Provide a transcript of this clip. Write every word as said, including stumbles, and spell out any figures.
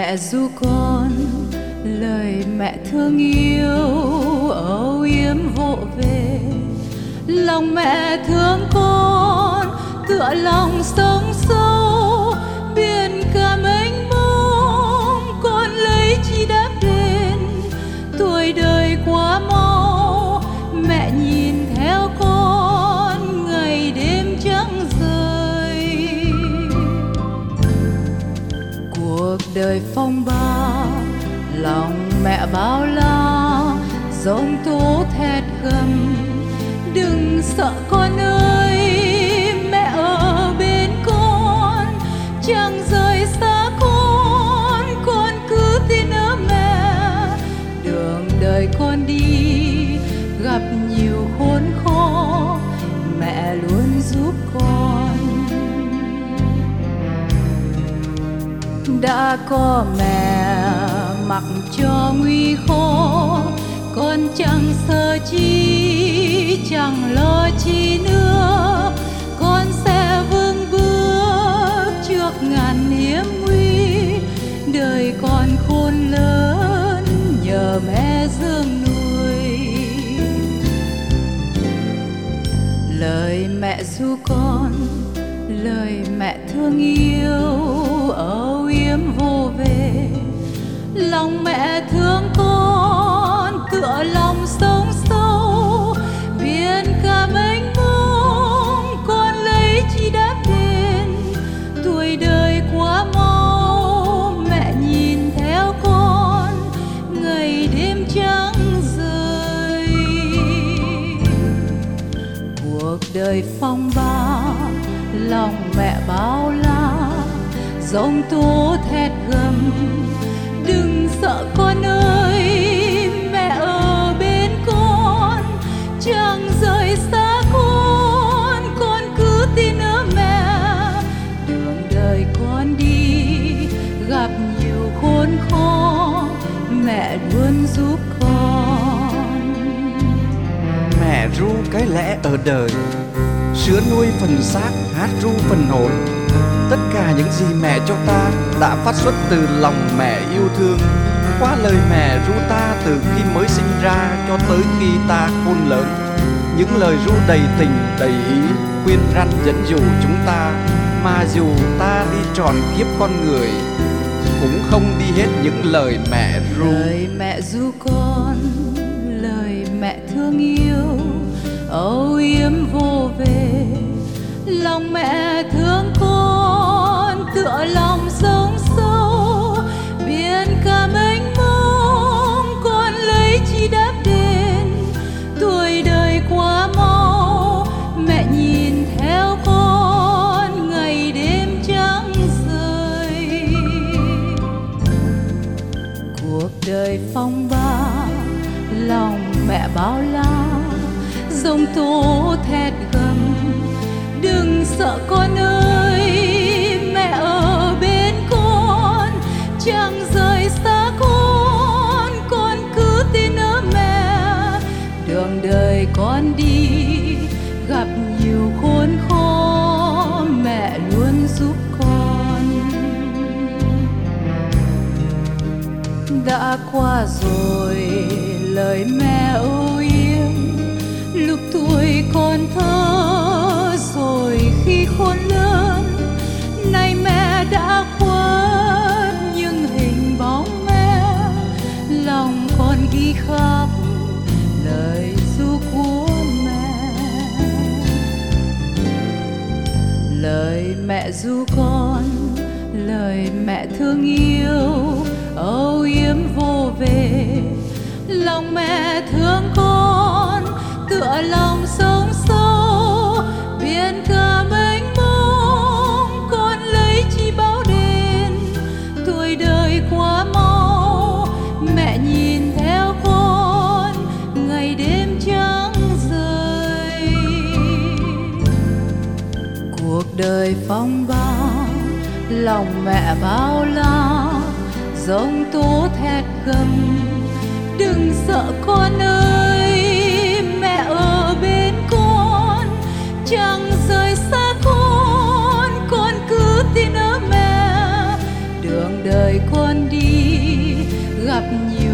mẹ ru con, lời mẹ thương yêu âu yếm vỗ về. Lòng mẹ thương con tựa lòng sông sâu, biển cả mênh mông con lấy chi đáp đền. Tuổi đời quá mau, mẹ nhìn theo con ngày đêm trắng rơi. Cuộc đời phong ba, lòng mẹ bao la, giông tố thét gầm. Đừng sợ con ơi, mẹ ở bên con, chẳng rời xa con, con cứ tin ở mẹ. Đường đời con đi gặp nhiều khốn khó, mẹ luôn giúp con. Đã có mẹ mặc cho nguy khó, con chẳng sợ chi, chẳng lo chi nữa. Con sẽ vững bước trước ngàn hiểm nguy, đời con khôn lớn nhờ mẹ dưỡng nuôi. Lời mẹ ru con, lời mẹ thương yêu âu yếm vô về. Lòng mẹ thương con tựa lòng sông sâu, biển cả mênh mông con lấy chi đáp đền. Tuổi đời quá mau, mẹ nhìn theo con ngày đêm trắng rơi. Cuộc đời phong ba, lòng mẹ bao la, giông tố thét gầm. Đừng sợ con ơi, mẹ ở bên con, chẳng rời xa con, con cứ tin ở mẹ. Đường đời con đi gặp nhiều khốn khó, mẹ luôn giúp con. Mẹ ru cái lẽ ở đời, sữa nuôi phần xác, hát ru phần hồn. Tất cả những gì mẹ cho ta đã phát xuất từ lòng mẹ yêu thương, qua lời mẹ ru ta từ khi mới sinh ra cho tới khi ta khôn lớn. Những lời ru đầy tình đầy ý, khuyên răn dẫn dụ chúng ta, mà dù ta đi tròn kiếp con người cũng không đi hết những lời mẹ ru. Lời mẹ ru con, lời mẹ thương yêu âu yếm vô về. Lòng mẹ thương con tựa lòng sông sâu, biển cả mênh mông con lấy chi đáp đền. Tuổi đời quá mau, mẹ nhìn theo con ngày đêm trắng rơi. Cuộc đời phong ba, lòng mẹ bao la, giông tố thét gầm. Đừng sợ con ơi, mẹ ở bên con, chẳng rời xa con, con cứ tin ở mẹ. Đường đời con đi gặp nhiều khốn khó, mẹ luôn giúp con. Đã qua rồi lời mẹ âu yếm, lúc tuổi con thơ rồi khi khôn lớn. Nay mẹ đã khuất nhưng hình bóng mẹ, lòng con ghi khắc lời ru của mẹ. Lời mẹ ru con, lời mẹ thương yêu âu yếm vô về. Lòng mẹ thương con tựa lòng sông sâu, biển cả mênh mông con lấy chi báo đền. Tuổi đời quá mau, mẹ nhìn theo con ngày đêm trắng rơi. Cuộc đời phong ba, lòng mẹ bao la, giông tố thét gầm. Đừng sợ con ơi, mẹ ở bên con, chẳng rời xa con, con cứ tin ở mẹ. Đường đời con đi gặp nhiều